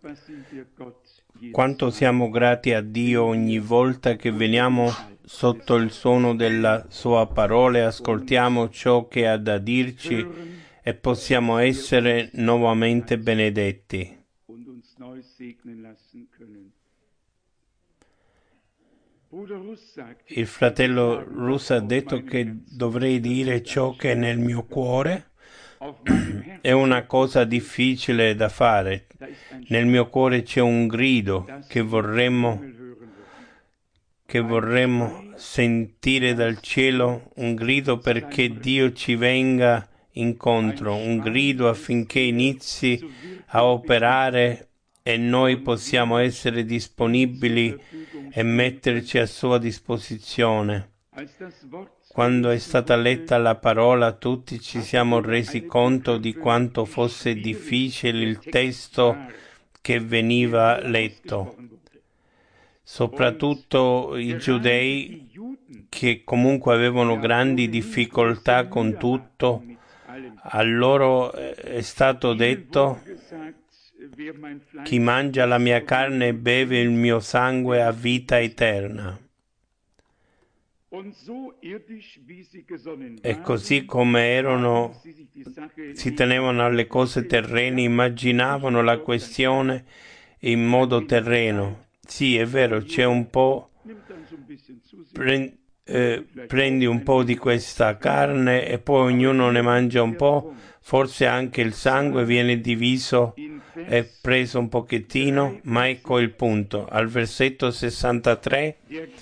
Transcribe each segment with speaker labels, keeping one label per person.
Speaker 1: Quanto siamo grati a Dio ogni volta che veniamo sotto il suono della Sua parola e ascoltiamo ciò che ha da dirci e possiamo essere nuovamente benedetti. Il fratello Russo ha detto che dovrei dire ciò che è nel mio cuore. È una cosa difficile da fare. Nel mio cuore c'è un grido che vorremmo sentire dal cielo, un grido perché Dio ci venga incontro, un grido affinché inizi a operare e noi possiamo essere disponibili e metterci a sua disposizione. Quando è stata letta la parola, tutti ci siamo resi conto di quanto fosse difficile il testo che veniva letto. Soprattutto i giudei, che comunque avevano grandi difficoltà con tutto, a loro è stato detto: chi mangia la mia carne e beve il mio sangue ha vita eterna. E così come erano, si tenevano alle cose terrene, immaginavano la questione in modo terreno. Sì, è vero, c'è un po', prendi un po' di questa carne e poi ognuno ne mangia un po', forse anche il sangue viene diviso e preso un pochettino, ma ecco il punto. Al versetto 63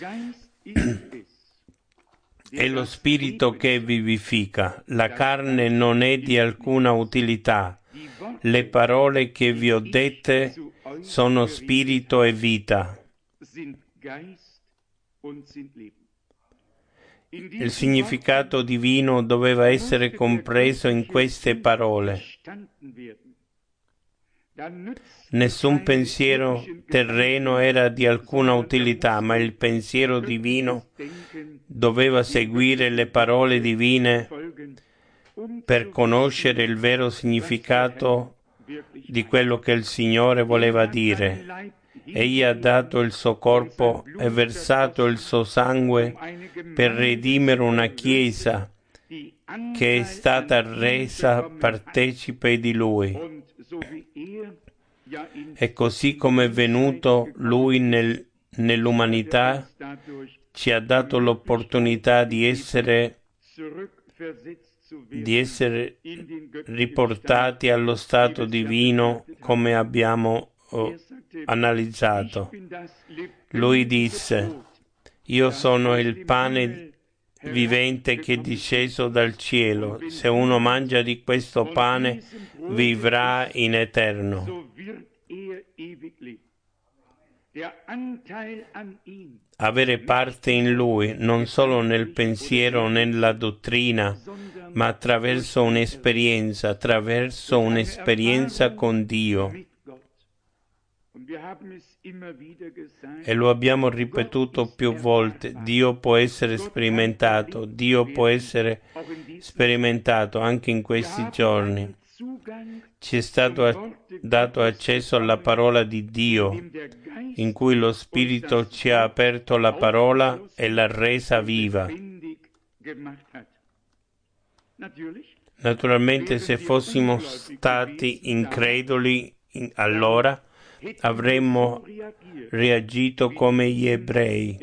Speaker 1: è lo spirito che vivifica, la carne non è di alcuna utilità. Le parole che vi ho dette sono spirito e vita. Il significato divino doveva essere compreso in queste parole. Nessun pensiero terreno era di alcuna utilità, ma il pensiero divino doveva seguire le parole divine per conoscere il vero significato di quello che il Signore voleva dire. Egli ha dato il suo corpo e versato il suo sangue per redimere una Chiesa che è stata resa partecipe di Lui. E così come è venuto Lui nell'umanità, ci ha dato l'opportunità di essere riportati allo stato divino come abbiamo analizzato. Lui disse: io sono il pane vivente che è disceso dal cielo. Se uno mangia di questo pane, vivrà in eterno. Avere parte in Lui, non solo nel pensiero o nella dottrina, ma attraverso un'esperienza con Dio. E lo abbiamo ripetuto più volte: Dio può essere sperimentato anche in questi giorni. Ci è stato dato accesso alla parola di Dio, in cui lo Spirito ci ha aperto la parola e l'ha resa viva. Naturalmente, se fossimo stati increduli allora avremmo reagito come gli ebrei.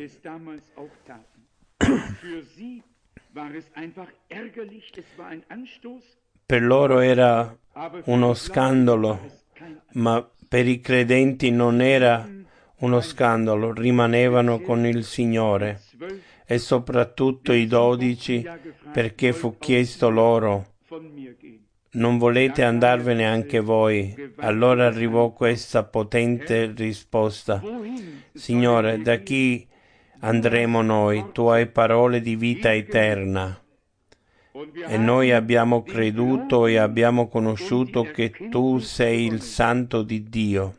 Speaker 1: Per loro era uno scandalo, ma per i credenti non era uno scandalo, rimanevano con il Signore. E soprattutto i 12, perché fu chiesto loro: non volete andarvene anche voi? Allora arrivò questa potente risposta: Signore, da chi andremo noi? Tu hai parole di vita eterna. E noi abbiamo creduto e abbiamo conosciuto che tu sei il Santo di Dio.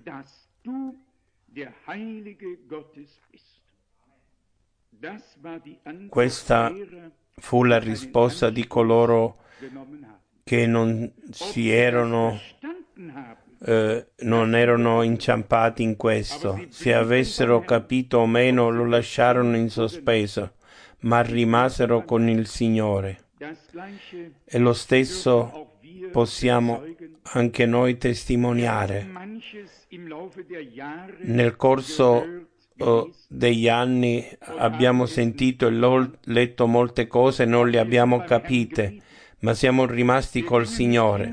Speaker 1: Questa fu la risposta di coloro che non si erano non erano inciampati in questo. Se avessero capito o meno, lo lasciarono in sospeso, ma rimasero con il Signore. E lo stesso possiamo anche noi testimoniare. Nel corso degli anni abbiamo sentito e letto molte cose, non le abbiamo capite, ma siamo rimasti col Signore.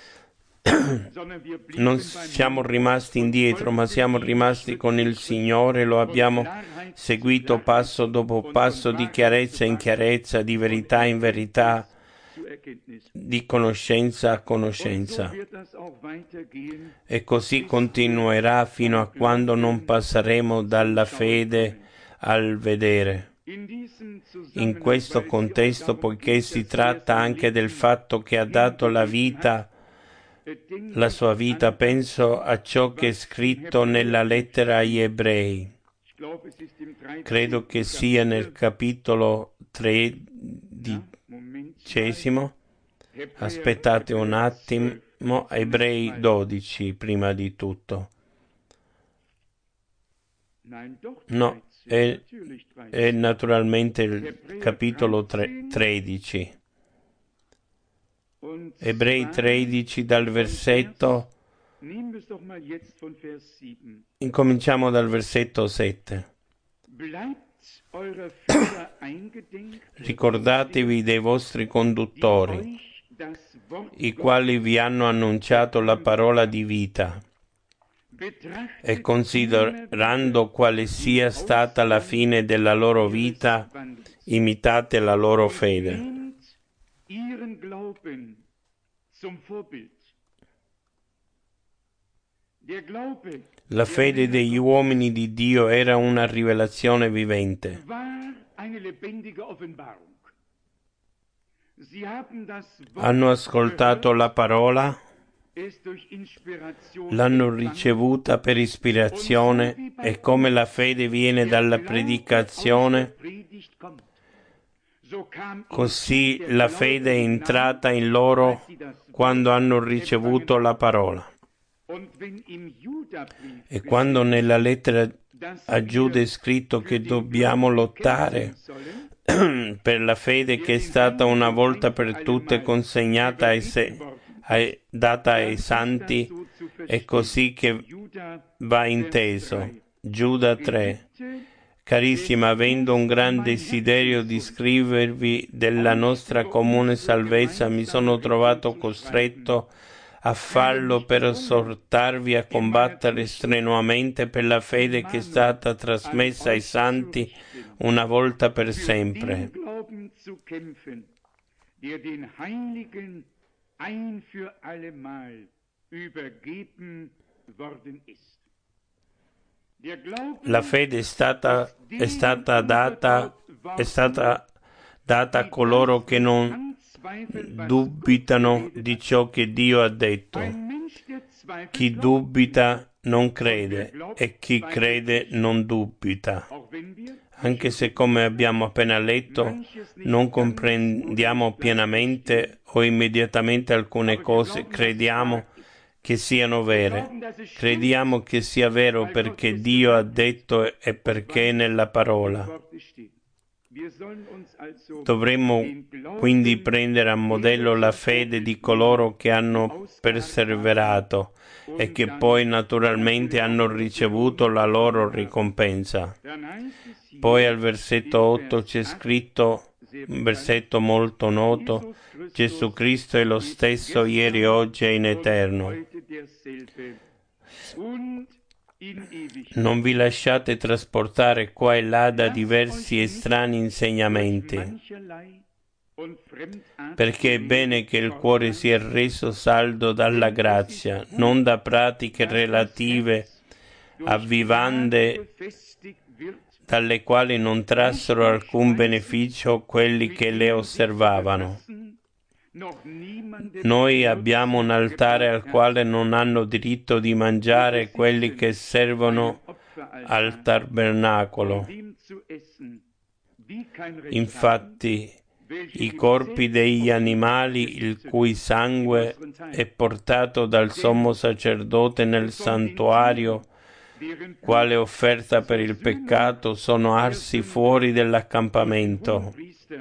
Speaker 1: Non siamo rimasti indietro, ma siamo rimasti con il Signore, lo abbiamo seguito passo dopo passo, di chiarezza in chiarezza, di verità in verità, di conoscenza a conoscenza. E così continuerà fino a quando non passeremo dalla fede al vedere. In questo contesto, poiché si tratta anche del fatto che ha dato la sua vita, penso a ciò che è scritto nella lettera agli Ebrei. Credo che sia nel capitolo 13. Aspettate un attimo, Ebrei 12 prima di tutto. No, è naturalmente il capitolo 13. Ebrei 13 dal versetto. Incominciamo dal versetto 7. Ricordatevi dei vostri conduttori, i quali vi hanno annunciato la parola di vita, e considerando quale sia stata la fine della loro vita, imitate la loro fede. La fede degli uomini di Dio era una rivelazione vivente. Hanno ascoltato la parola, l'hanno ricevuta per ispirazione, e come la fede viene dalla predicazione, così la fede è entrata in loro quando hanno ricevuto la parola. E quando nella lettera a Giuda è scritto che dobbiamo lottare per la fede che è stata una volta per tutte consegnata data ai santi, è così che va inteso. Giuda 3. Carissima, avendo un gran desiderio di scrivervi della nostra comune salvezza, mi sono trovato costretto a farlo per esortarvi a combattere strenuamente per la fede che è stata trasmessa ai santi una volta per sempre. La fede è stata data a coloro che non dubitano di ciò che Dio ha detto. Chi dubita non crede, e chi crede non dubita. Anche se, come abbiamo appena letto, non comprendiamo pienamente o immediatamente alcune cose, crediamo che siano vere. Crediamo che sia vero perché Dio ha detto e perché è nella parola. Dovremmo quindi prendere a modello la fede di coloro che hanno perseverato e che poi naturalmente hanno ricevuto la loro ricompensa. Poi al versetto 8 c'è scritto, un versetto molto noto: Gesù Cristo è lo stesso ieri, oggi e in eterno. Non vi lasciate trasportare qua e là da diversi e strani insegnamenti, perché è bene che il cuore sia reso saldo dalla grazia, non da pratiche relative a vivande dalle quali non trassero alcun beneficio quelli che le osservavano. Noi abbiamo un altare al quale non hanno diritto di mangiare quelli che servono al tabernacolo. Infatti, i corpi degli animali il cui sangue è portato dal sommo sacerdote nel santuario, quale offerta per il peccato, sono arsi fuori dell'accampamento.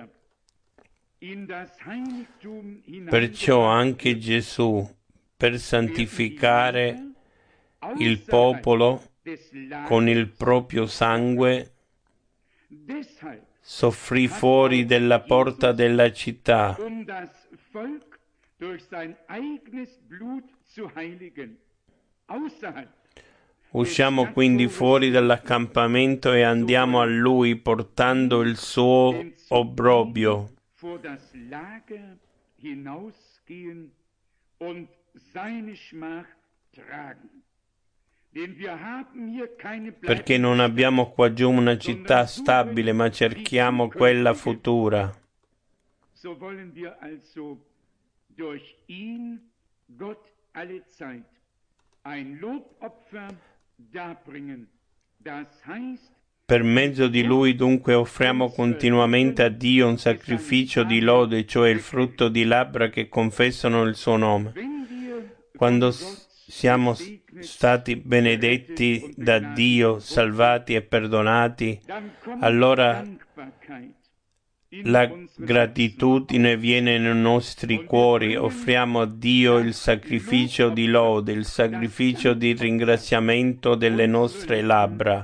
Speaker 1: Perciò anche Gesù, per santificare il popolo con il proprio sangue, soffrì fuori della porta della città. Usciamo quindi fuori dall'accampamento e andiamo a Lui portando il suo obbrobio. Perché non abbiamo qua giù una città stabile, ma cerchiamo quella futura.
Speaker 2: So wollen wir also durch ihn Gott alle Zeit ein Lobopfer darbringen. Das heißt,
Speaker 1: per mezzo di Lui dunque offriamo continuamente a Dio un sacrificio di lode, cioè il frutto di labbra che confessano il suo nome. Quando siamo stati benedetti da Dio, salvati e perdonati, allora la gratitudine viene nei nostri cuori, offriamo a Dio il sacrificio di lode, il sacrificio di ringraziamento delle nostre labbra.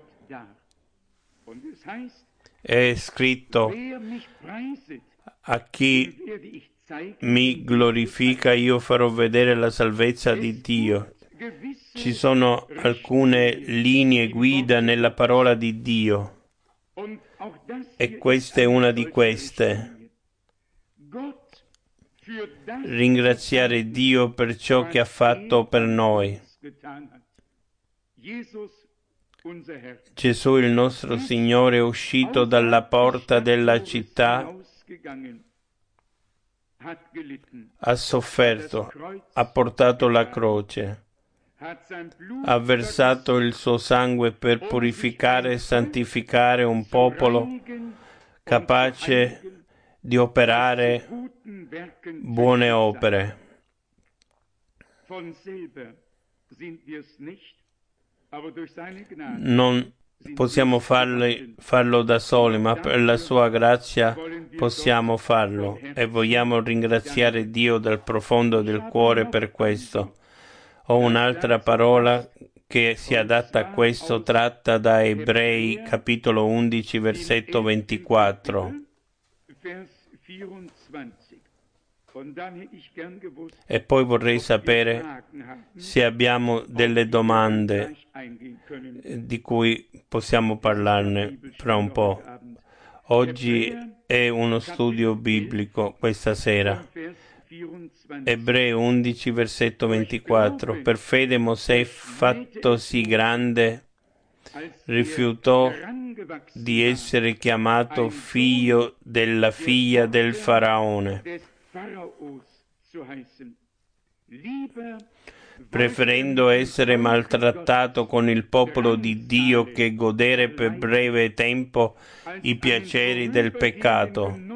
Speaker 1: È scritto: a chi mi glorifica io farò vedere la salvezza di Dio. Ci sono alcune linee guida nella parola di Dio. E questa è una di queste. Ringraziare Dio per ciò che ha fatto per noi. Gesù, il nostro Signore, è uscito dalla porta della città, ha sofferto, ha portato la croce, ha versato il suo sangue per purificare e santificare un popolo capace di operare buone opere. Non possiamo farlo da soli, ma per la sua grazia possiamo farlo e vogliamo ringraziare Dio dal profondo del cuore per questo. Ho un'altra parola che si adatta a questo, tratta da Ebrei capitolo 11 versetto 24. E poi vorrei sapere se abbiamo delle domande di cui possiamo parlarne fra un po'. Oggi è uno studio biblico questa sera. Ebrei 11 versetto 24. Per fede Mosè, fattosi grande, rifiutò di essere chiamato figlio della figlia del faraone, preferendo essere maltrattato con il popolo di Dio che godere per breve tempo i piaceri del peccato,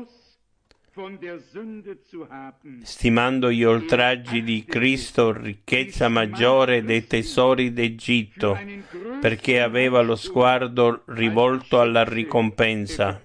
Speaker 1: stimando gli oltraggi di Cristo ricchezza maggiore dei tesori d'Egitto, perché aveva lo sguardo rivolto alla ricompensa.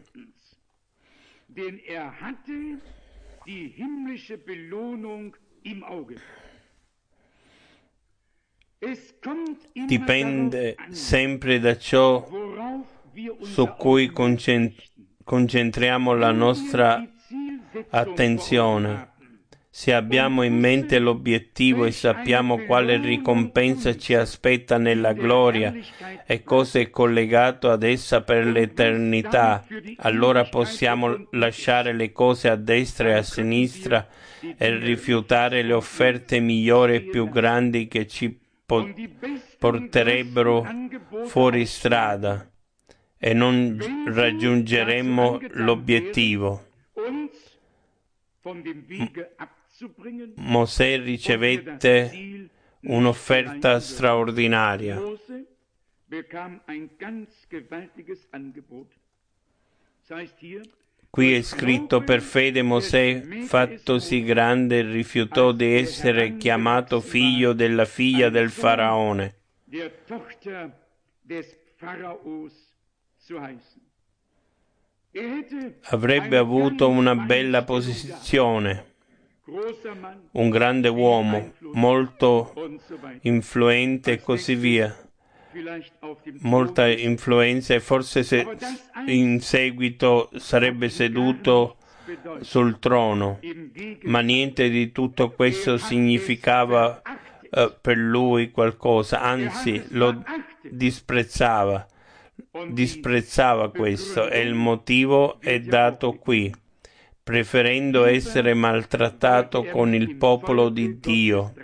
Speaker 1: Dipende sempre da ciò su cui concentriamo la nostra attenzione. Se abbiamo in mente l'obiettivo e sappiamo quale ricompensa ci aspetta nella gloria e cosa è collegato ad essa per l'eternità, allora possiamo lasciare le cose a destra e a sinistra e rifiutare le offerte migliori e più grandi che ci porterebbero fuori strada e non raggiungeremmo l'obiettivo. Mosè ricevette un'offerta straordinaria. Qui è scritto: per fede Mosè, fattosi grande, rifiutò di essere chiamato figlio della figlia del Faraone. Avrebbe avuto una bella posizione, un grande uomo, molto influente e così via. Molta influenza, e forse in seguito sarebbe seduto sul trono, ma niente di tutto questo significava per lui qualcosa, anzi lo disprezzava questo, e il motivo è dato qui: preferendo essere maltrattato con il popolo di Dio.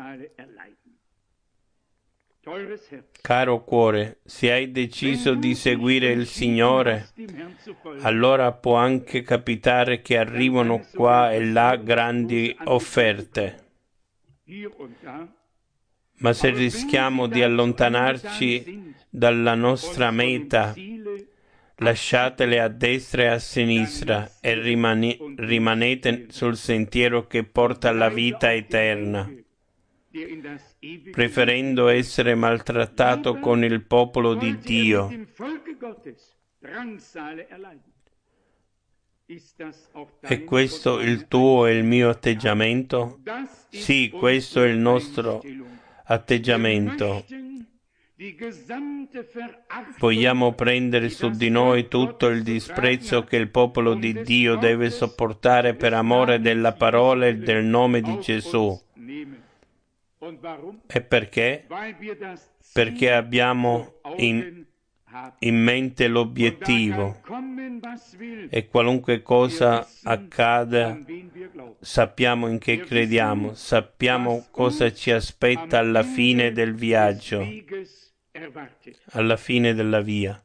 Speaker 1: Caro cuore, se hai deciso di seguire il Signore, allora può anche capitare che arrivano qua e là grandi offerte. Ma se rischiamo di allontanarci dalla nostra meta, lasciatele a destra e a sinistra e rimanete sul sentiero che porta alla vita eterna, preferendo essere maltrattato con il popolo di Dio. È questo il tuo e il mio atteggiamento? Sì, questo è il nostro atteggiamento. Vogliamo prendere su di noi tutto il disprezzo che il popolo di Dio deve sopportare per amore della parola e del nome di Gesù. E perché? Perché abbiamo in mente l'obiettivo, e qualunque cosa accada sappiamo in che crediamo, sappiamo cosa ci aspetta alla fine del viaggio, alla fine della via.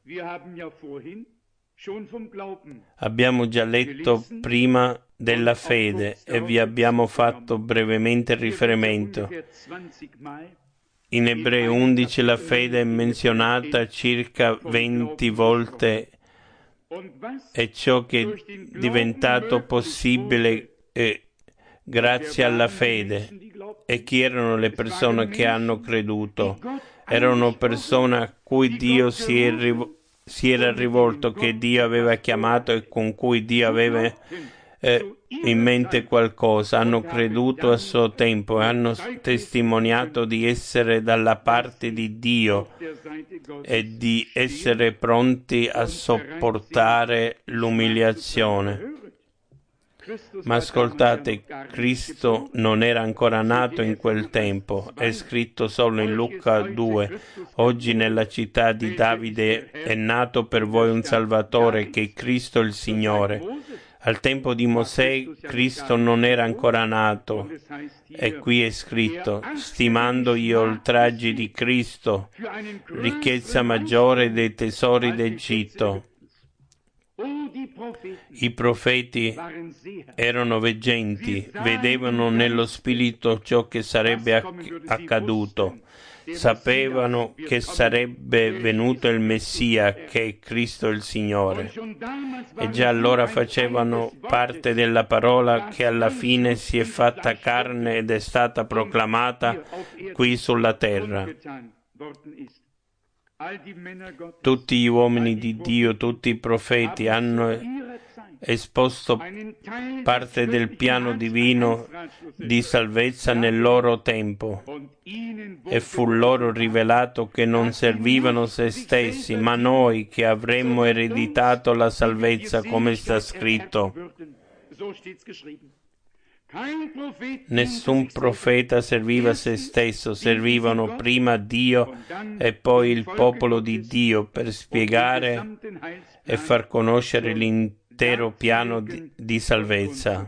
Speaker 1: Abbiamo già letto prima della fede e vi abbiamo fatto brevemente riferimento. In Ebrei 11 la fede è menzionata circa 20 volte, e ciò che è diventato possibile grazie alla fede. E chi erano le persone che hanno creduto? Erano persone a cui Dio si era rivolto, che Dio aveva chiamato e con cui Dio aveva in mente qualcosa. Hanno creduto a suo tempo e hanno testimoniato di essere dalla parte di Dio e di essere pronti a sopportare l'umiliazione. Ma ascoltate, Cristo non era ancora nato in quel tempo. È scritto solo in Luca 2: oggi nella città di Davide è nato per voi un Salvatore, che è Cristo il Signore. Al tempo di Mosè Cristo non era ancora nato, e qui è scritto: stimando gli oltraggi di Cristo, ricchezza maggiore dei tesori d'Egitto. I profeti erano veggenti, vedevano nello spirito ciò che sarebbe accaduto, sapevano che sarebbe venuto il Messia, che è Cristo il Signore, e già allora facevano parte della parola che alla fine si è fatta carne ed è stata proclamata qui sulla terra. Tutti gli uomini di Dio, tutti i profeti hanno esposto parte del piano divino di salvezza nel loro tempo, e fu loro rivelato che non servivano se stessi, ma noi che avremmo ereditato la salvezza, come sta scritto. Nessun profeta serviva se stesso, servivano prima Dio e poi il popolo di Dio per spiegare e far conoscere l'intero piano di salvezza.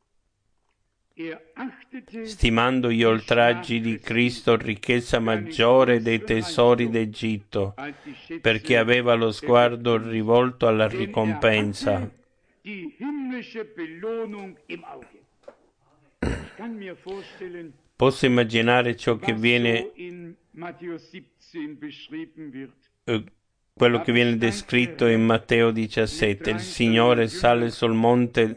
Speaker 1: Stimando gli oltraggi di Cristo, ricchezza maggiore dei tesori d'Egitto, perché aveva lo sguardo rivolto alla ricompensa. Posso immaginare ciò che viene quello che viene descritto in Matteo 17. Il Signore sale sul monte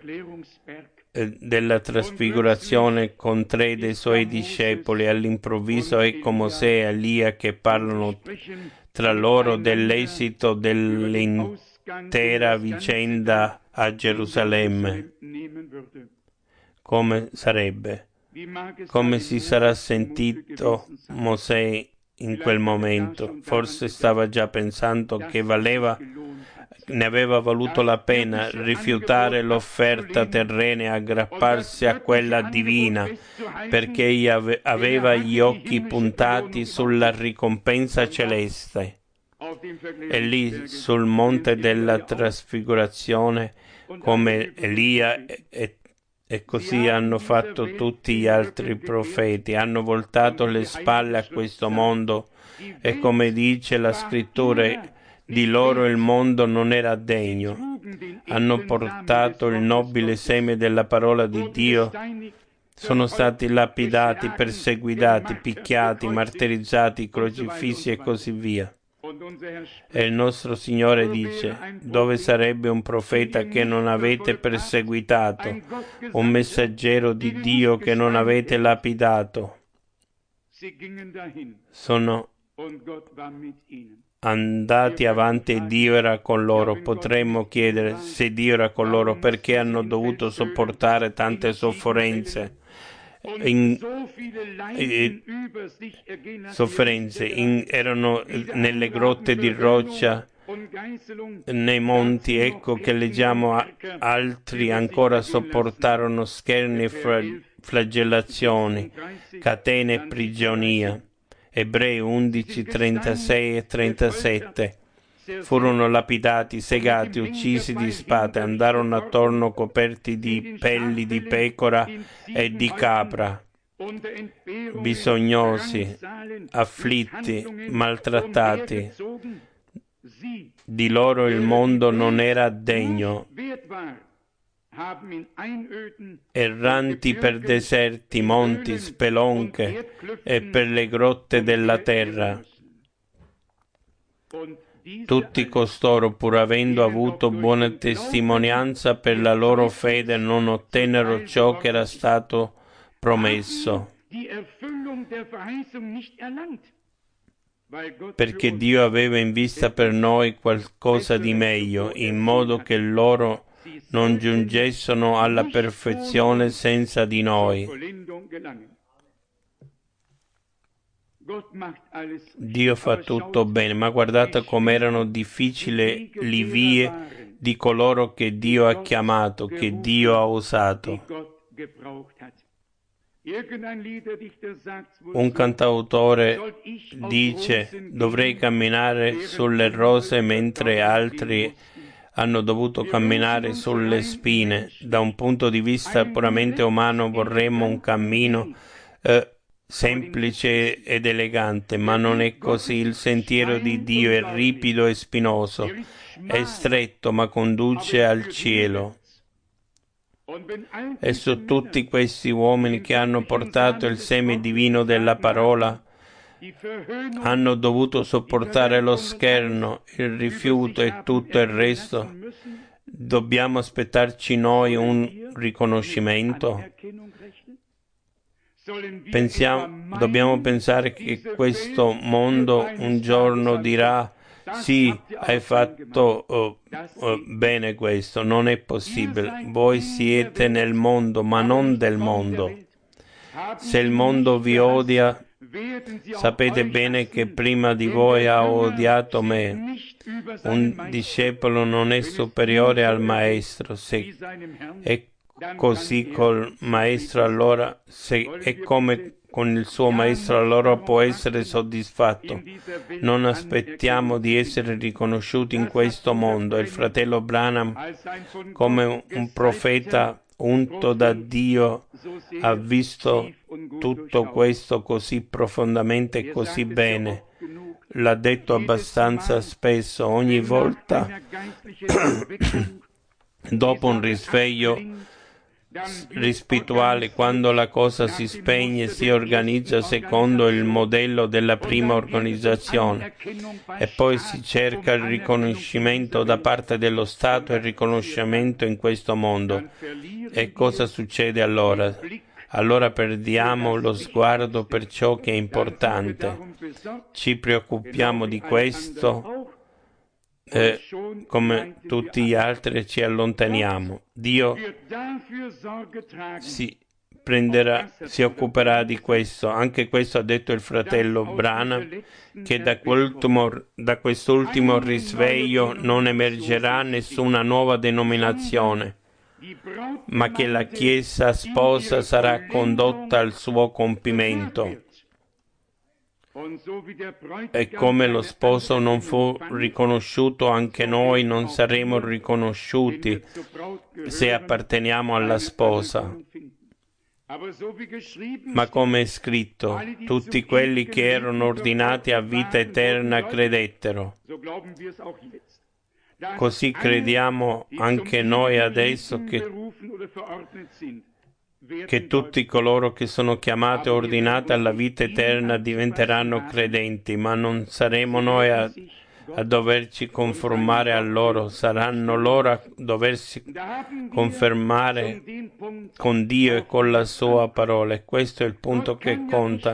Speaker 1: della trasfigurazione con 3 dei suoi discepoli. All'improvviso ecco Mosè e Elia che parlano tra loro dell'esito dell'intera vicenda a Gerusalemme. Come sarebbe? Come si sarà sentito Mosè in quel momento? Forse stava già pensando che ne aveva valuto la pena rifiutare l'offerta terrena e aggrapparsi a quella divina, perché aveva gli occhi puntati sulla ricompensa celeste. E lì sul monte della trasfigurazione, come Elia e così hanno fatto tutti gli altri profeti, hanno voltato le spalle a questo mondo e, come dice la scrittura, di loro il mondo non era degno. Hanno portato il nobile seme della parola di Dio, sono stati lapidati, perseguitati, picchiati, martirizzati, crocifissi e così via. E il nostro Signore dice: dove sarebbe un profeta che non avete perseguitato, un messaggero di Dio che non avete lapidato? Sono andati avanti e Dio era con loro. Potremmo chiedere: se Dio era con loro, perché hanno dovuto sopportare tante sofferenze? Erano nelle grotte di roccia, nei monti. Ecco che leggiamo altri ancora sopportarono scherni e flagellazioni, catene e prigionia. Ebrei 11, 36 e 37. Furono lapidati, segati, uccisi di spada, andarono attorno coperti di pelli di pecora e di capra, bisognosi, afflitti, maltrattati. Di loro il mondo non era degno. Erranti per deserti, monti, spelonche e per le grotte della terra. Tutti costoro, pur avendo avuto buona testimonianza per la loro fede, non ottennero ciò che era stato promesso, perché Dio aveva in vista per noi qualcosa di meglio, in modo che loro non giungessero alla perfezione senza di noi. Dio fa tutto bene, ma guardate com'erano difficili le vie di coloro che Dio ha chiamato, che Dio ha usato. Un cantautore dice: dovrei camminare sulle rose mentre altri hanno dovuto camminare sulle spine. Da un punto di vista puramente umano vorremmo un cammino semplice ed elegante, ma non è così. Il sentiero di Dio è ripido e spinoso, è stretto ma conduce al cielo. E su tutti questi uomini che hanno portato il seme divino della parola hanno dovuto sopportare lo scherno, il rifiuto e tutto il resto. Dobbiamo aspettarci noi un riconoscimento? Dobbiamo pensare che questo mondo un giorno dirà: sì, hai fatto bene questo. Non è possibile. Voi siete nel mondo, ma non del mondo. Se il mondo vi odia, sapete bene che prima di voi ha odiato me. Un discepolo non è superiore al maestro. Se è così col maestro, allora se è come con il suo maestro, allora può essere soddisfatto. Non aspettiamo di essere riconosciuti in questo mondo. Il fratello Branham, come un profeta unto da Dio, ha visto tutto questo così profondamente e così bene. L'ha detto abbastanza spesso. Ogni volta dopo un risveglio spirituali, quando la cosa si spegne, si organizza secondo il modello della prima organizzazione e poi si cerca il riconoscimento da parte dello Stato e il riconoscimento in questo mondo. E cosa succede allora? Allora perdiamo lo sguardo per ciò che è importante. Ci preoccupiamo di questo e come tutti gli altri ci allontaniamo. Dio si occuperà di questo. Anche questo ha detto il fratello Branham, che da quest'ultimo risveglio non emergerà nessuna nuova denominazione, ma che la Chiesa sposa sarà condotta al suo compimento. E come lo sposo non fu riconosciuto, anche noi non saremo riconosciuti se apparteniamo alla sposa. Ma come è scritto, tutti quelli che erano ordinati a vita eterna credettero. Così crediamo anche noi adesso che tutti coloro che sono chiamati e ordinati alla vita eterna diventeranno credenti, ma non saremo noi a doverci conformare a loro, saranno loro a doversi confermare con Dio e con la sua parola, e questo è il punto che conta.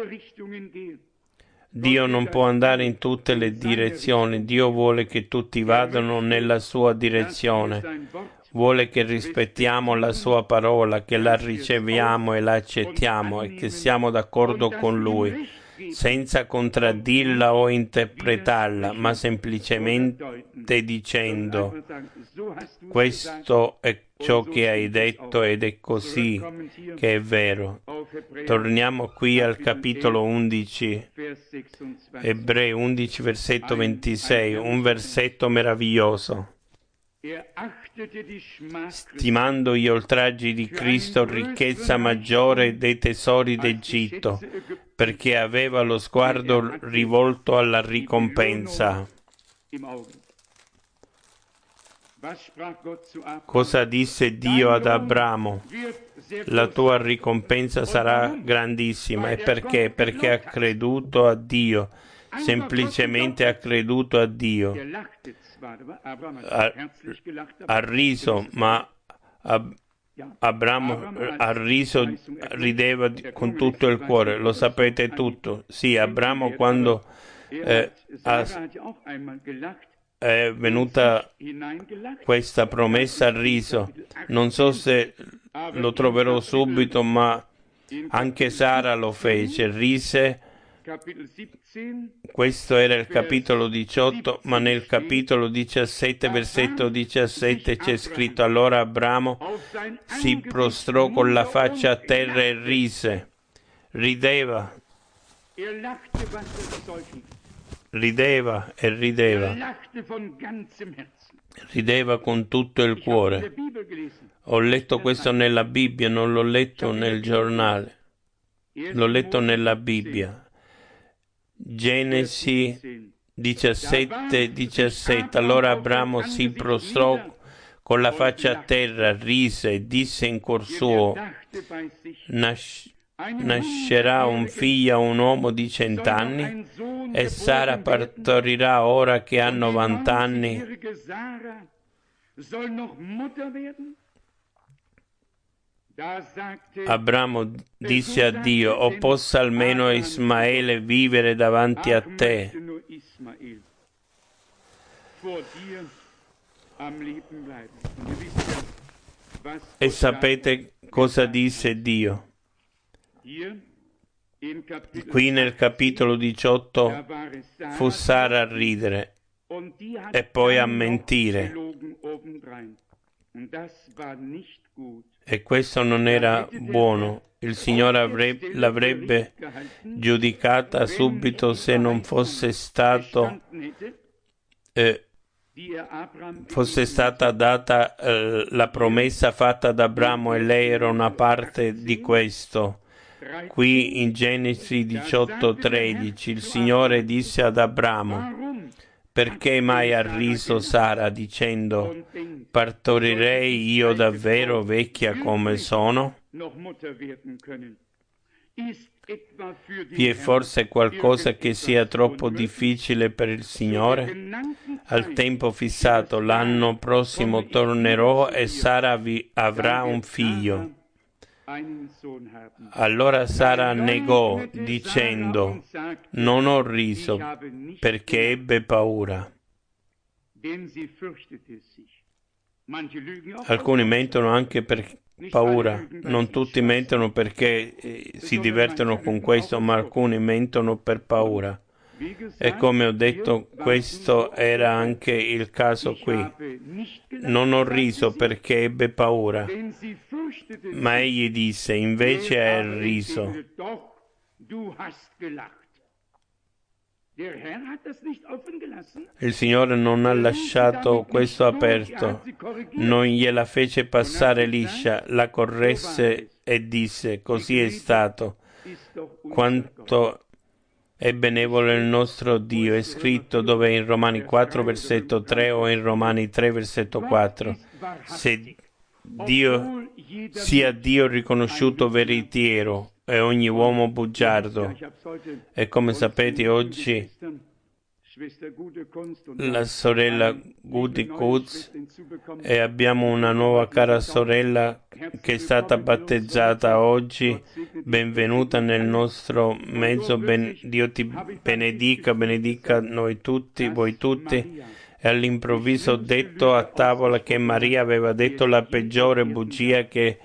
Speaker 1: Dio non può andare in tutte le direzioni, Dio vuole che tutti vadano nella sua direzione, vuole che rispettiamo la sua parola, che la riceviamo e la accettiamo e che siamo d'accordo con Lui, senza contraddirla o interpretarla, ma semplicemente dicendo: questo è ciò che hai detto ed è così che è vero. Torniamo qui al capitolo 11, Ebrei 11, versetto 26, un versetto meraviglioso. Stimando gli oltraggi di Cristo ricchezza maggiore dei tesori d'Egitto, perché aveva lo sguardo rivolto alla ricompensa. Cosa disse Dio ad Abramo? La tua ricompensa sarà grandissima. E perché? Perché ha creduto a Dio, semplicemente ha creduto a Dio. Ha riso, ma Abramo ha riso, rideva con tutto il cuore, lo sapete tutto. Sì, Abramo quando è venuta questa promessa ha riso. Non so se lo troverò subito, ma anche Sara lo fece, rise. Questo era il capitolo 18, ma nel capitolo 17, versetto 17 c'è scritto: allora Abramo si prostrò con la faccia a terra e rise, rideva e rideva con tutto il cuore. Ho letto questo nella Bibbia, non l'ho letto nel giornale, l'ho letto nella Bibbia. Genesi 17. Allora Abramo si prostrò con la faccia a terra, rise e disse in cuor suo: nascerà un figlio a un uomo di 100 anni e Sara partorirà ora che ha 90 anni. Abramo disse a Dio: o possa almeno Ismaele vivere davanti a te. E sapete cosa disse Dio? Qui nel capitolo 18 fu Sara a ridere e poi a mentire. E questo non era buono. Il Signore l'avrebbe giudicata subito se non fosse stata data la promessa fatta ad Abramo, e lei era una parte di questo. Qui in Genesi 18:13 il Signore disse ad Abramo: Perché mai ha riso Sara dicendo: partorirei io davvero vecchia come sono? Vi è forse qualcosa che sia troppo difficile per il Signore? Al tempo fissato, l'anno prossimo tornerò e Sara avrà un figlio. Allora Sara negò, dicendo: non ho riso, perché ebbe paura. Alcuni mentono anche per paura, non tutti mentono perché si divertono con questo, ma alcuni mentono per paura. E come ho detto, questo era anche il caso qui. Non ho riso perché ebbe paura, ma egli disse: invece hai riso. Il Signore non ha lasciato questo aperto, non gliela fece passare liscia, la corresse e disse: così è stato. Quanto è benevolo il nostro Dio, è scritto dove? In Romani 4 versetto 3 o in Romani 3 versetto 4. Se Dio sia Dio riconosciuto veritiero e ogni uomo bugiardo. E come sapete oggi la sorella Gudi Kutz e abbiamo una nuova cara sorella che è stata battezzata oggi. Benvenuta nel nostro mezzo, Dio ti benedica noi tutti, voi tutti. E all'improvviso ho detto a tavola che Maria aveva detto la peggiore bugia che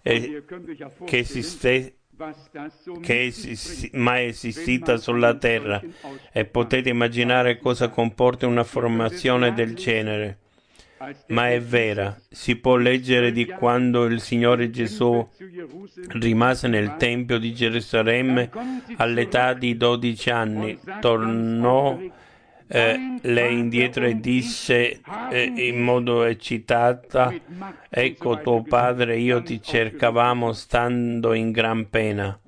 Speaker 1: mai esistita sulla terra, e potete immaginare cosa comporta una formazione del genere. Ma è vera, si può leggere di quando il Signore Gesù rimase nel Tempio di Gerusalemme all'età di 12 anni, tornò lei indietro e disse in modo eccitata: ecco tuo padre e io ti cercavamo stando in gran pena.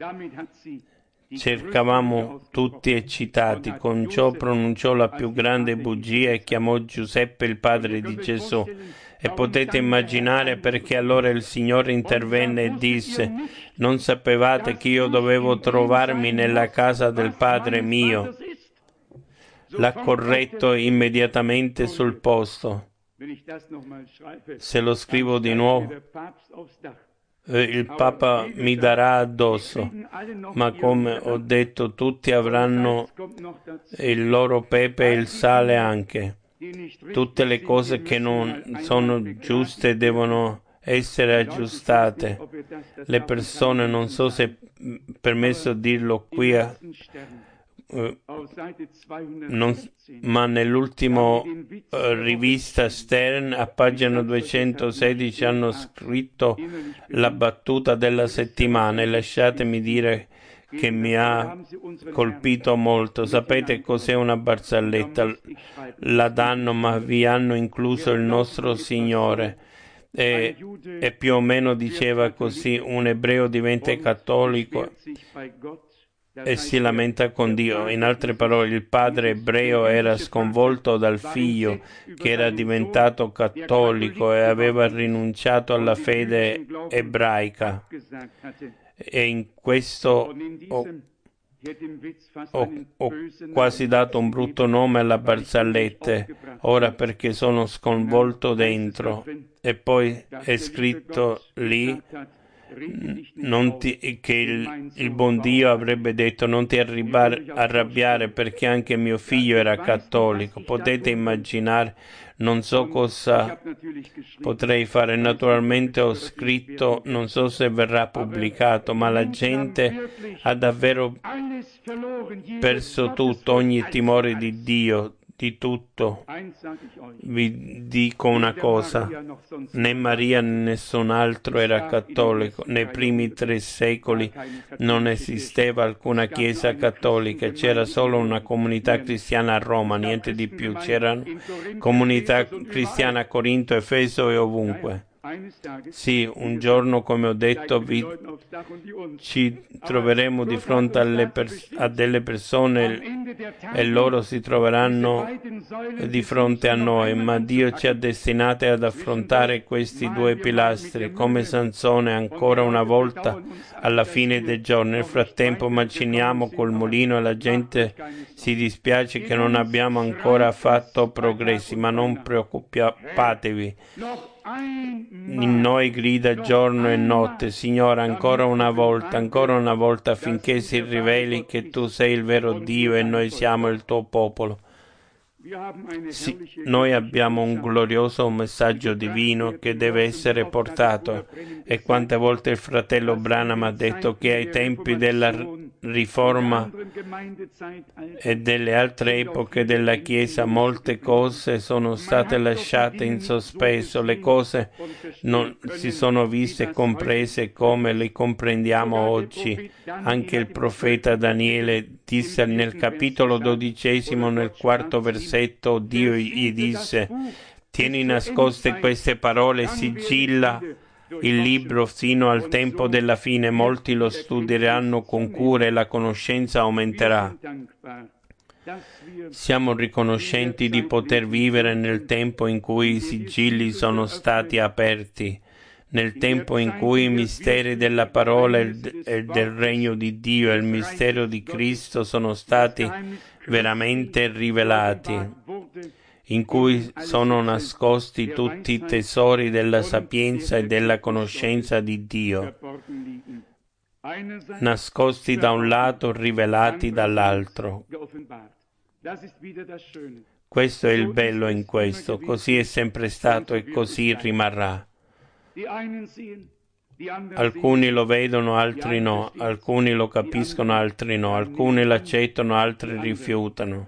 Speaker 1: Cercavamo tutti eccitati. Con ciò pronunciò la più grande bugia e chiamò Giuseppe il padre di Gesù. E potete immaginare perché allora il Signore intervenne e disse: non sapevate che io dovevo trovarmi nella casa del Padre mio? L'ha corretto immediatamente sul posto. Se lo scrivo di nuovo, il Papa mi darà addosso, ma come ho detto, tutti avranno il loro pepe e il sale anche. Tutte le cose che non sono giuste devono essere aggiustate. Le persone, non so se è permesso dirlo qui, ma nell'ultimo rivista Stern a pagina 216 hanno scritto la battuta della settimana, e lasciatemi dire che mi ha colpito molto. Sapete cos'è una barzelletta? La danno, ma vi hanno incluso il nostro Signore. E più o meno diceva così: un ebreo diventa cattolico e si lamenta con Dio. In altre parole, il padre ebreo era sconvolto dal figlio che era diventato cattolico e aveva rinunciato alla fede ebraica. E in questo ho quasi dato un brutto nome alla barzellette, ora perché sono sconvolto dentro. E poi è scritto lì che il buon Dio avrebbe detto: non ti arrabbiare perché anche mio figlio era cattolico. Potete immaginare, non so cosa potrei fare. Naturalmente ho scritto, non so se verrà pubblicato, ma la gente ha davvero perso tutto, ogni timore di Dio, di tutto. Vi dico una cosa: né Maria né nessun altro era cattolico. Nei primi 3 secoli non esisteva alcuna chiesa cattolica, c'era solo una comunità cristiana a Roma, niente di più. C'erano comunità cristiane a Corinto, Efeso e ovunque. Sì, un giorno, come ho detto, ci troveremo di fronte a delle persone e loro si troveranno di fronte a noi, ma Dio ci ha destinati ad affrontare questi due pilastri come Sansone ancora una volta alla fine dei giorni. Nel frattempo maciniamo col mulino e la gente si dispiace che non abbiamo ancora fatto progressi, ma non preoccupatevi. In noi grida giorno e notte, Signore, ancora una volta, affinché si riveli che Tu sei il vero Dio e noi siamo il Tuo popolo. Sì, noi abbiamo un glorioso messaggio divino che deve essere portato, e quante volte il fratello Branham ha detto che ai tempi della riforma e delle altre epoche della Chiesa molte cose sono state lasciate in sospeso, le cose non si sono viste e comprese come le comprendiamo oggi. Anche il profeta Daniele disse nel capitolo 12, nel 4 versetto, Dio gli disse: tieni nascoste queste parole, sigilla il libro fino al tempo della fine, molti lo studieranno con cura e la conoscenza aumenterà. Siamo riconoscenti di poter vivere nel tempo in cui i sigilli sono stati aperti, nel tempo in cui i misteri della parola e del regno di Dio e il mistero di Cristo sono stati veramente rivelati, in cui sono nascosti tutti i tesori della sapienza e della conoscenza di Dio, nascosti da un lato, rivelati dall'altro. Questo è il bello in questo, così è sempre stato e così rimarrà. Alcuni lo vedono, altri no, alcuni lo capiscono, altri no, alcuni l'accettano, altri rifiutano.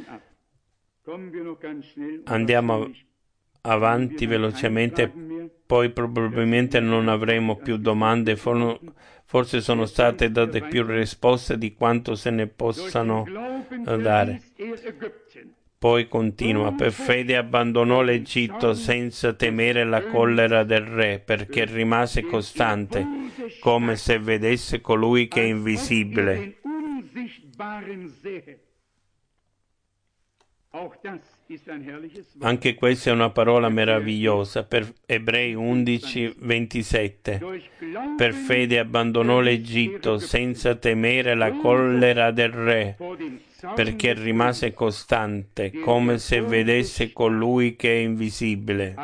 Speaker 1: Andiamo avanti velocemente, poi probabilmente non avremo più domande, forse sono state date più risposte di quanto se ne possano dare. Poi continua: per fede abbandonò l'Egitto senza temere la collera del re, perché rimase costante, come se vedesse colui che è invisibile. Anche questa è una parola meravigliosa, per Ebrei 11, 27. Per fede abbandonò l'Egitto senza temere la collera del re, perché rimase costante, come se vedesse colui che è invisibile.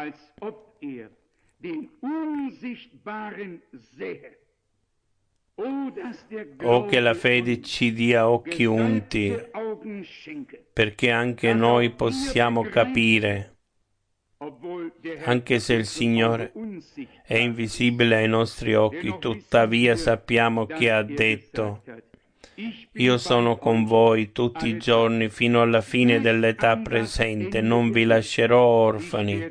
Speaker 1: O che la fede ci dia occhi unti, perché anche noi possiamo capire, anche se il Signore è invisibile ai nostri occhi, tuttavia sappiamo che ha detto: io sono con voi tutti i giorni fino alla fine dell'età presente, non vi lascerò orfani.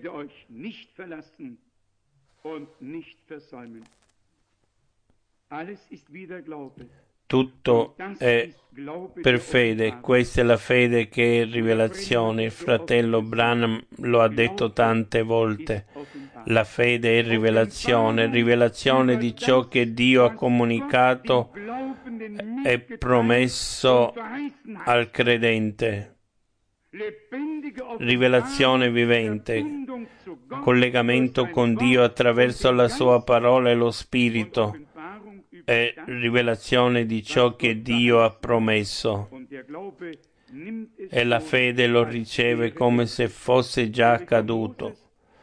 Speaker 1: Tutto è per fede, questa è la fede che è rivelazione. Il fratello Branham lo ha detto tante volte. La fede è rivelazione di ciò che Dio ha comunicato e promesso al credente. Rivelazione vivente, collegamento con Dio attraverso la sua parola e lo Spirito, e rivelazione di ciò che Dio ha promesso. E la fede lo riceve come se fosse già accaduto.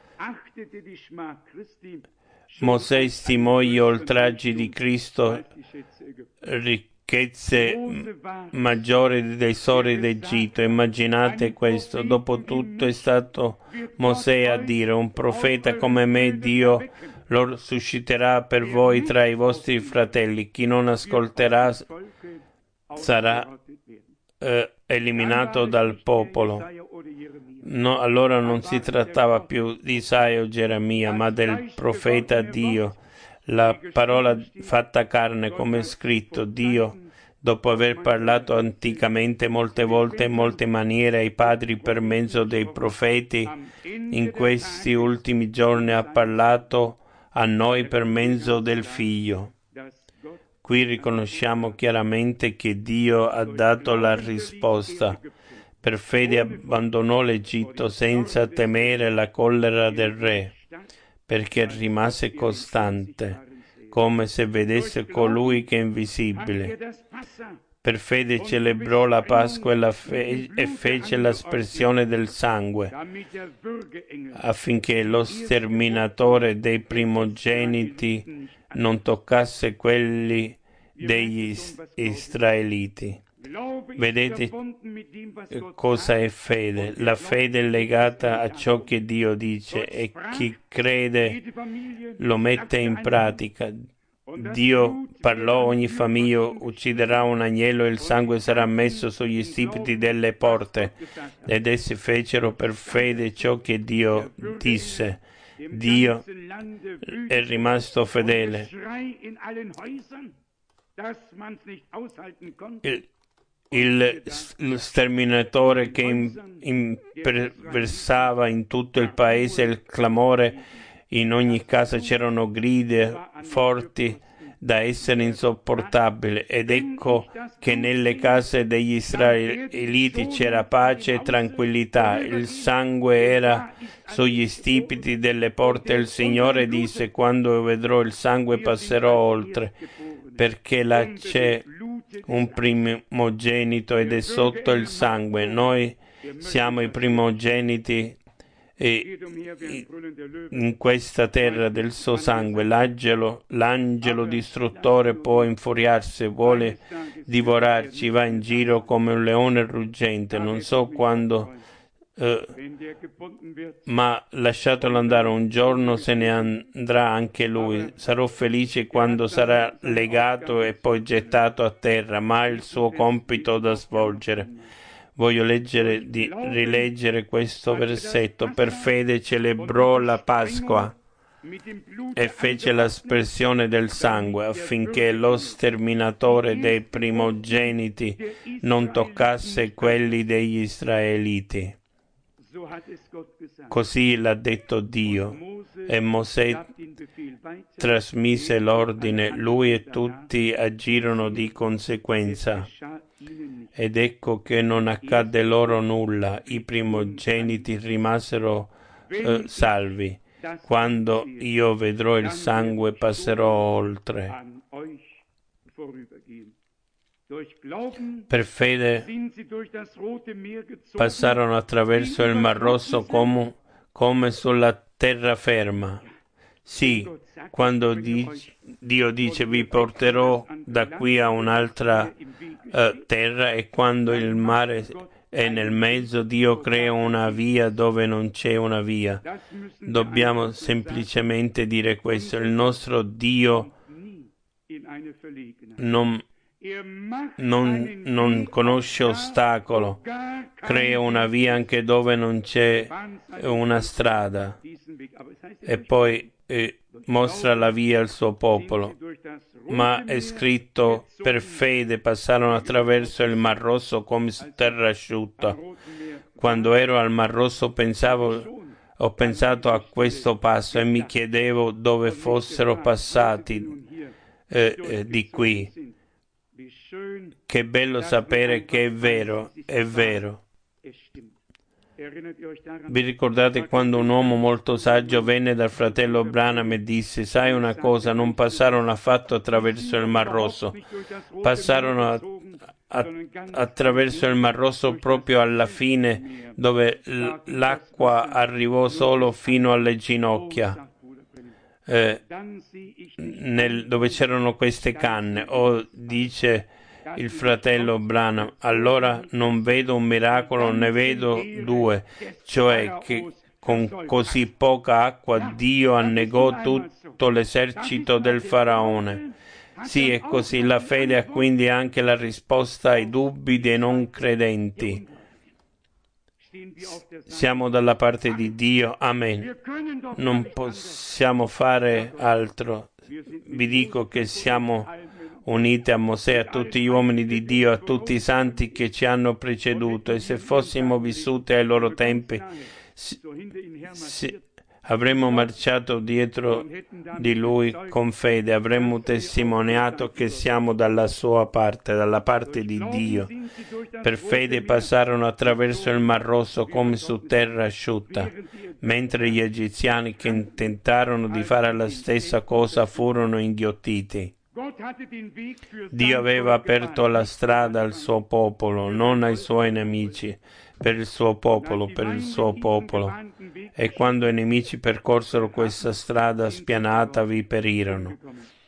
Speaker 1: Mosè stimò gli oltraggi di Cristo, ricchezze maggiori dei tesori d'Egitto. Immaginate questo. Dopotutto è stato Mosè a dire: un profeta come me Dio lo susciterà per voi tra i vostri fratelli. Chi non ascolterà sarà eliminato dal popolo. No, allora non si trattava più di Isaia o Geremia, ma del profeta Dio, la parola fatta carne, come è scritto: Dio dopo aver parlato anticamente molte volte e in molte maniere ai padri per mezzo dei profeti, in questi ultimi giorni ha parlato a noi per mezzo del Figlio. Qui riconosciamo chiaramente che Dio ha dato la risposta. Per fede abbandonò l'Egitto senza temere la collera del re, perché rimase costante, come se vedesse colui che è invisibile. Per fede celebrò la Pasqua e fece l'aspersione del sangue, affinché lo sterminatore dei primogeniti non toccasse quelli degli israeliti. Vedete cosa è fede? La fede è legata a ciò che Dio dice e chi crede lo mette in pratica. Dio parlò: ogni famiglia ucciderà un agnello e il sangue sarà messo sugli stipiti delle porte. Ed essi fecero per fede ciò che Dio disse. Dio è rimasto fedele. Lo sterminatore che imperversava in tutto il paese il clamore, in ogni casa c'erano grida forti da essere insopportabili, ed ecco che nelle case degli israeliti c'era pace e tranquillità. Il sangue era sugli stipiti delle porte. Il Signore disse: quando vedrò il sangue passerò oltre, perché là c'è un primogenito ed è sotto il sangue. Noi siamo i primogeniti e in questa terra del suo sangue. L'angelo distruttore può infuriarsi, vuole divorarci, va in giro come un leone ruggente. Non so quando, ma lasciatelo andare, un giorno se ne andrà anche lui. Sarò felice quando sarà legato e poi gettato a terra, ma ha il suo compito da svolgere. Voglio rileggere questo versetto. Per fede celebrò la Pasqua e fece l'aspersione del sangue, affinché lo sterminatore dei primogeniti non toccasse quelli degli israeliti. Così l'ha detto Dio, e Mosè trasmise l'ordine. Lui e tutti agirono di conseguenza. Ed ecco che non accadde loro nulla, i primogeniti rimasero salvi. Quando io vedrò il sangue passerò oltre. Per fede passarono attraverso il Mar Rosso come sulla terraferma. Sì, quando Dio dice: vi porterò da qui a un'altra terra, e quando il mare è nel mezzo, Dio crea una via dove non c'è una via. Dobbiamo semplicemente dire questo: il nostro Dio non conosce ostacolo, crea una via anche dove non c'è una strada, e poi mostra la via al suo popolo. Ma è scritto: per fede passarono attraverso il Mar Rosso come su terra asciutta. Quando ero al Mar Rosso ho pensato a questo passo e mi chiedevo dove fossero passati di qui. Che bello sapere che è vero, è vero. Vi ricordate quando un uomo molto saggio venne dal fratello Branham e disse: sai una cosa, non passarono affatto attraverso il Mar Rosso, passarono attraverso il Mar Rosso proprio alla fine, dove l'acqua arrivò solo fino alle ginocchia, dove c'erano queste canne. Dice il fratello Branham: allora non vedo un miracolo, ne vedo due, cioè che con così poca acqua Dio annegò tutto l'esercito del faraone. Sì, è così. La fede ha quindi anche la risposta ai dubbi dei non credenti. Siamo dalla parte di Dio. Amen. Non possiamo fare altro. Vi dico che siamo unite a Mosè, a tutti gli uomini di Dio, a tutti i santi che ci hanno preceduto, e se fossimo vissuti ai loro tempi, avremmo marciato dietro di Lui con fede, avremmo testimoniato che siamo dalla sua parte, dalla parte di Dio. Per fede passarono attraverso il Mar Rosso come su terra asciutta, mentre gli egiziani che tentarono di fare la stessa cosa furono inghiottiti. Dio aveva aperto la strada al suo popolo, non ai suoi nemici, per il suo popolo, E quando i nemici percorsero questa strada spianata, vi perirono.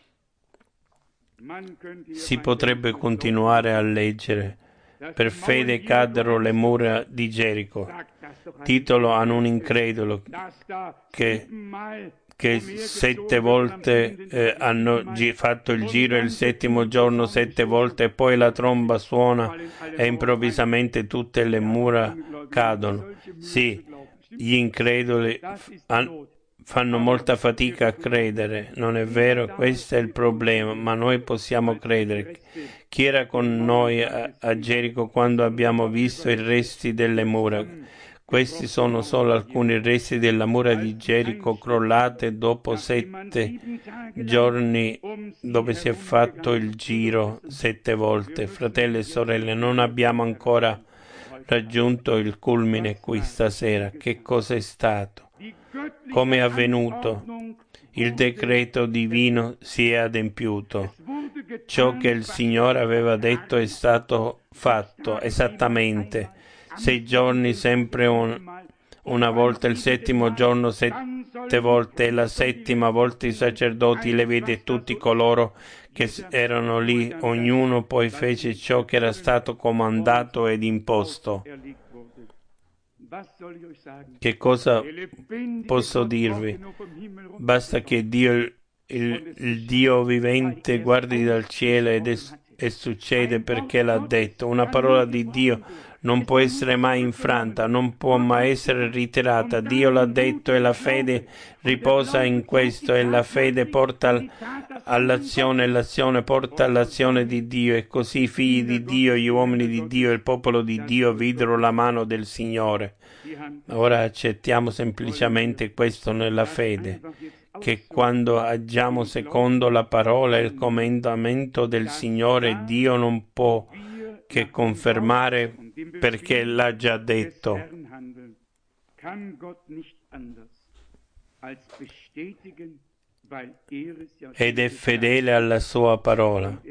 Speaker 1: Si potrebbe continuare a leggere. Per fede caddero le mura di Gerico. Titolo a un incredulo che 7 volte hanno fatto il giro il 7° giorno 7 volte, e poi la tromba suona e improvvisamente tutte le mura cadono. Sì, gli increduli fanno molta fatica a credere, non è vero? Questo è il problema, ma noi possiamo credere. Chi era con noi a Gerico quando abbiamo visto i resti delle mura? Questi sono solo alcuni resti della mura di Gerico crollate dopo 7 giorni, dove si è fatto il giro 7 volte. Fratelli e sorelle, non abbiamo ancora raggiunto il culmine qui stasera. Che cosa è stato? Come è avvenuto? Il decreto divino si è adempiuto. Ciò che il Signore aveva detto è stato fatto esattamente. 6 giorni, sempre una volta, il 7° giorno 7 volte, e la 7ª volta i sacerdoti, i leviti e tutti coloro che erano lì, ognuno poi fece ciò che era stato comandato ed imposto. Che cosa posso dirvi? Basta che Dio, il Dio vivente, guardi dal cielo e succede perché l'ha detto. Una parola di Dio non può essere mai infranta, non può mai essere ritirata. Dio l'ha detto e la fede riposa in questo, e la fede porta all'azione, e l'azione porta all'azione di Dio. E così i figli di Dio, gli uomini di Dio, il popolo di Dio videro la mano del Signore. Ora accettiamo semplicemente questo nella fede, che quando agiamo secondo la parola e il comandamento del Signore, Dio non può che confermare, perché l'ha già detto. Ed è fedele alla sua parola.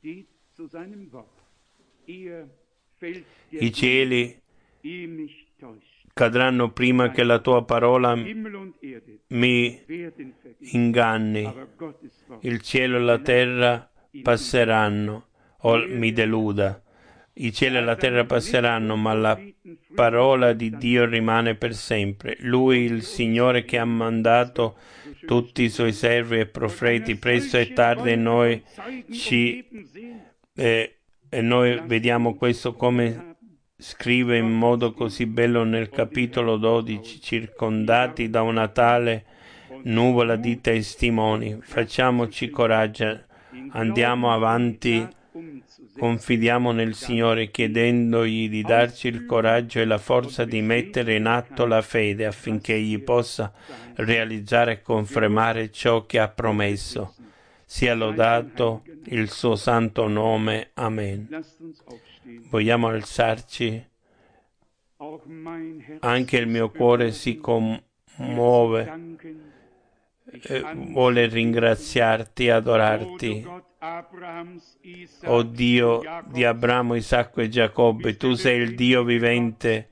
Speaker 1: I cieli cadranno prima che la tua parola mi inganni. Il cielo e la terra passeranno o mi deluda. I cieli e la terra passeranno, ma la parola di Dio rimane per sempre. Lui, il Signore, che ha mandato tutti i suoi servi e profeti presto e tardi, e noi vediamo questo come scrive in modo così bello nel capitolo 12, circondati da una tale nuvola di testimoni. Facciamoci coraggio, andiamo avanti, confidiamo nel Signore, chiedendogli di darci il coraggio e la forza di mettere in atto la fede, affinché Egli possa realizzare e confermare ciò che ha promesso. Sia lodato il suo santo nome. Amen. Vogliamo alzarci? Anche il mio cuore si commuove, vuole ringraziarti e adorarti. O Dio di Abramo, Isacco e Giacobbe, tu sei il Dio vivente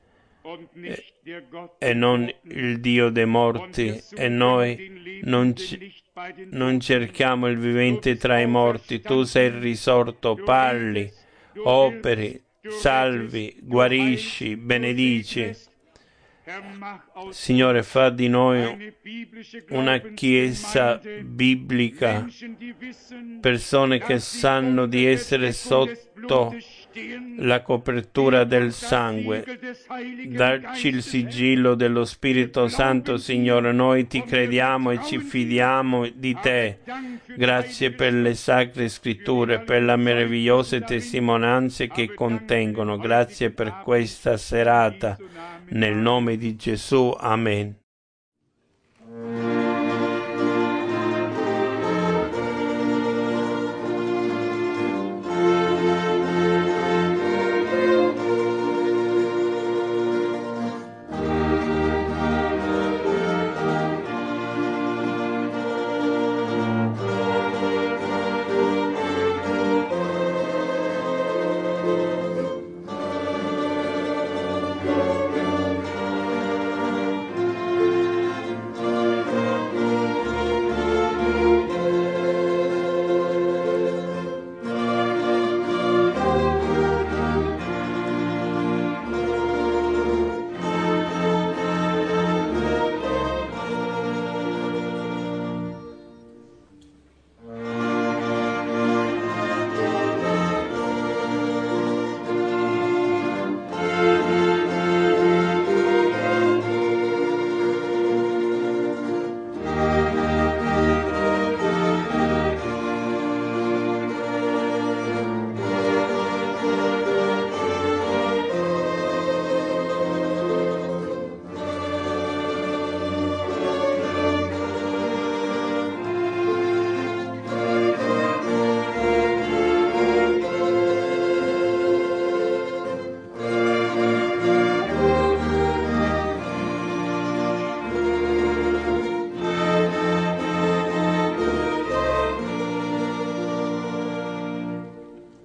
Speaker 1: e non il Dio dei morti, e noi non cerchiamo il vivente tra i morti. Tu sei il risorto, parli, operi, salvi, guarisci, benedici. Signore, fa di noi una chiesa biblica, persone che sanno di essere sotto la copertura del sangue. Dacci il sigillo dello Spirito Santo, Signore. Noi ti crediamo e ci fidiamo di te. Grazie per le sacre scritture, per le meravigliose testimonianze che contengono. Grazie per questa serata. Nel nome di Gesù. Amen.